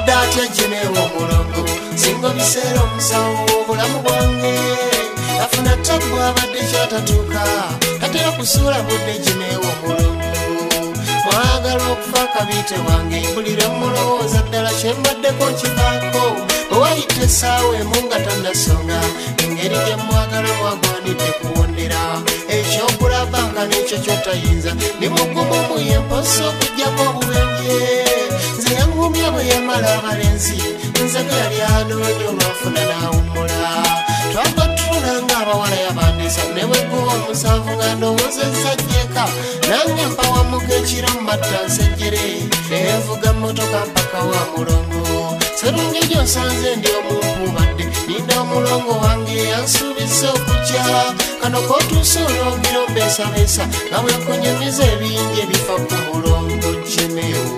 abatya Jimewo mulongo singo biseera omusawo obulamu bwange afuna tabu abadde kyatatuuka tatera kusuula budde Jimewo mulongo mwagala okufa kabite wange bulire mulowooza ddala kyembaddeko nkivaako owayita essaawa emu nga tannasonga engeri gye mwagala mwagwanidde kuwondera ekyokulabanga n'ekyo kyotayinza ni mugumu muyemposa okugjako obubenje nze yangumya bwe yamala abalenzi nzega yali anoonya olwafuna n'awummula twava tutulanga abawala yabandiisa ne bweguba omusanvu nga ndowoozezza jjeka nange mpawamuka ekiro mu matta nsejjere nenvuga mmotoka mpaka wa mulongo serungi gyonsanze ndi omumpubadde ninda omulongo wange yansuubiza okujja kano kootuusa olwogero mbeesabeesa nga bwekunyumiza ebingi ebifa ku mulongo Jimewo.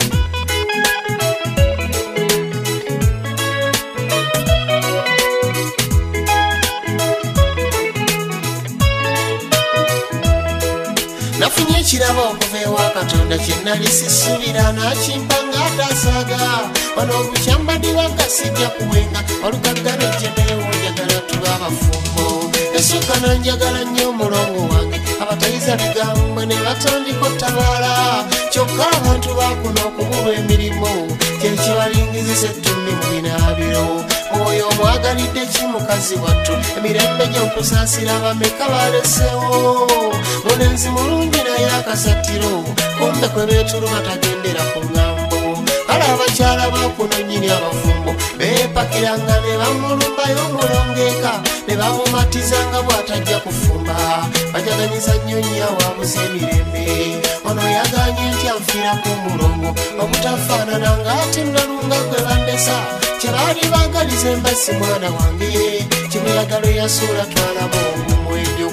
Nafunye ekirabo okuva ewa Katonda kye nali sisuubira n'akimpa ng'atasaaga wano obukyambadiwa gasijja kuwenga olugaggano Jimewo njagala tuba abafumbo essuka nanjagala nnyo omulongo wange abatayiza bigambwe ne batandika ottabaala kyokka abantu bakuno okubulwa emirimu kyekibalingizisa ettumbi mu binaabiro oyo omwagalidde ki mukazi wattu emirembe gy'okusaasira bameka balesewo mulenzi mulungi naye akasatiro kumbe kwe beetulu batagendera ku ngambo kale abakyala bakuno nnyini abafumbo beepakiranga ne bamulumbayo omulongeeka ne bamumatizanga bw'atajja kufumba bajaganyiza nnyo nnyo awabuza emirembe ono yaganye nti anfiirako omulongo obutafaanana ng'ate nalunga gwe bandesa kyebaali baagaliza embasi mwana wange kimuyagalo yasuula twalaba omumwejjo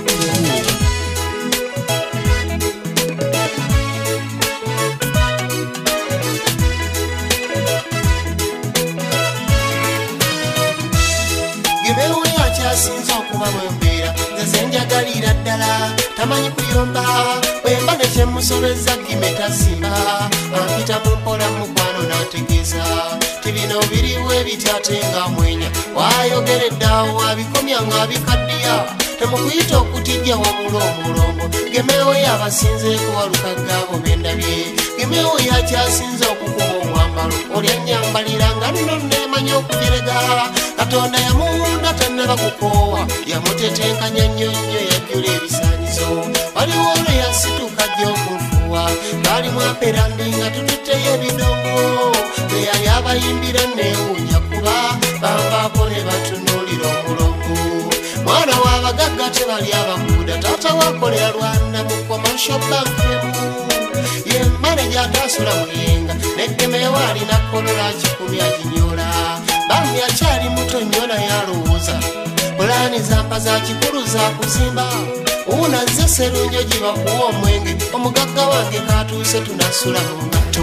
Jimewo yakyasinza okuba bwembeera nze njagalira ddala tamanyi kuyomba bwemba nekyemusobeza gime tazimba ampita mu mpola mukwano n'ategeeza tibino biriwo ebityate nga mwenya wayogeredde awo abikomya ng'abikaddiya temukuyita okutijja wamula omulongo Jimewo yabasinzeeko walukaggaabo bendabye Jimewo yakyasinza okukuba omwambalo olyannyambalira nga nno neemanya okujerega Katonda yamuwunda tannaba kukoowa yamutetenkanya nnyo nnyo yajjula ebisaanyizo waliwo olwo yasituka gy'okunfuwa baalimu aperandi nga tututteyo ebidongo bwe yali abayimbira neewuunya kuba bavaako ne batunuulira omulongo mwana w'abagagga tebali abaguuda taata wakolera Rwanda mu commercial bank ye maneja ataasula muyenga ne Jimewo alina kolola kikumi aginyola bambi akyali muto nnyo naye alowooza pulaani zampa za kikulu za kuzimba unazze serunjo gibakuwa omwenge omugagga wange katuuse tunasula mu ngatto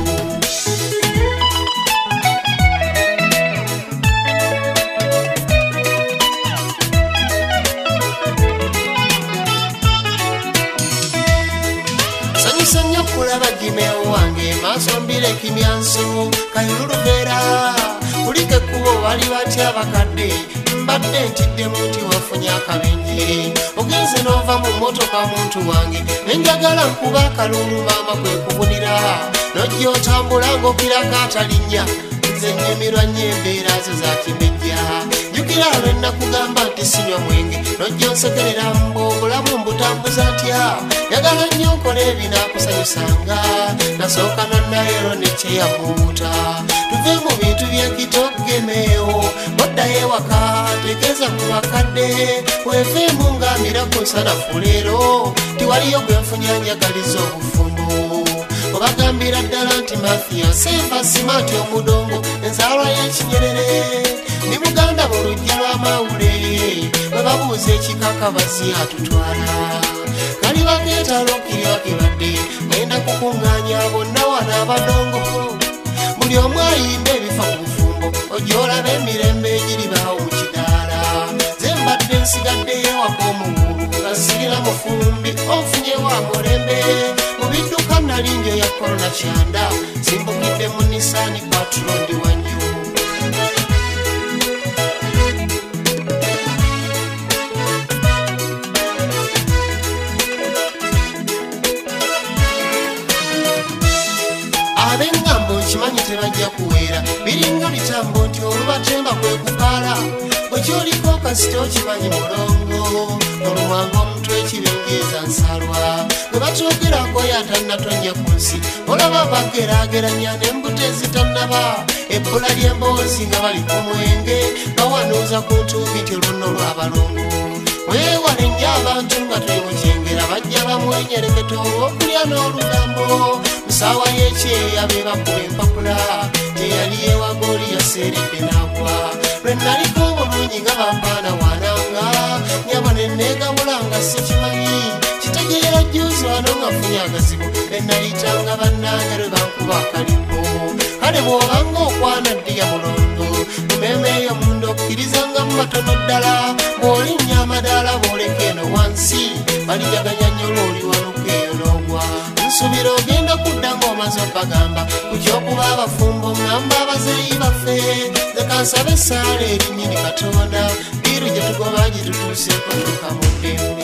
sanyusa nnyo kulaba Jimewo wange maaso mbire kimyanso kayululubeera kulika ekkubo bali batya abakadde mbadde ntiddemu nti wafunye akabenje ogenze n'ova mu mmotoka muntu wange nenjagala nkuba akalulu maama kwe kubunira nojja otambula ng'okirako atalinnya nze nnyumirwa nnyo embeera zo za kimejja jjukira lwe nnakugamba nti sinywa mwenge nojja onsekerera mbu obulamu mbutambuza ntya njagala nnyo nkola ebinaakusanyusanga nasooka nannayero nekyeyamuuta tuve mu bintu by'ekito Jimewo oddayo ewaka tegeeza ku bakadde weeveemu ng'amira ku nsanafu leero tiwaliyo gwe nfunya njagaliza obufumbo obagambira ddala nti mafiya seefa simaati omudongo enzaalwa y'ekinyerere ni muganda bulujja lw'amawule bwe babuuza ekikakabazi atutwala kali bageetala okirya kibadde ngenda kukuŋŋaanya bonna wano abadongo buli omu ayimba ebifa ku bufumbo ojja olaba emirembe egiribaawo mu kidaala ze mbadde nsigaddeyo ewaka omuwulu nga sirina mufumbi onfunyewo amulembe mu bidduka nali njo ya korona kyanda simbukidde mu Nissan Patrol wanju matemba kwe kukala bwekyoliko kasita okimanyi mulongo olumwanga omutwe ekibingiza nsalwa bwe batwogerako yatannatonya ku nsi olaba bagerageranya n'embuto ezitannaba ebbula ly'emboozi nga bali ku mwenge bawanuuza ku ntuubi ti luno lw'abalongo weewale nnyo abantu nga twemukyengera bajja bamwenyereketo olw'okulya n'olugambo musaawa y'ekyeya be bakuba empapula teyali yewagooli yaseeredde n'agwa lwe naliko obulungi nga bampaana wananga nyabone neegabula nga sikimanyi kitegeera jjuuzi wano nga funye agazibu be nayitanga bannange lwe bankuba akalimbo kale bw'obanga okwana ddiya mulondo mumeme eyo munda okkirizanga mu matono ddala bw'olinnya amadaala bw'oleka eno wansi balijaganya nnyo lw'oli wanuka eyo n'ogwa nsubira ogenda kudda ng'omaze obagamba ku kyokuba abafumbo ngamba abazeeyi baffe nze kansabe essaala erinnyini katonda biru gye tugoba gye tutuuseeko tukamudde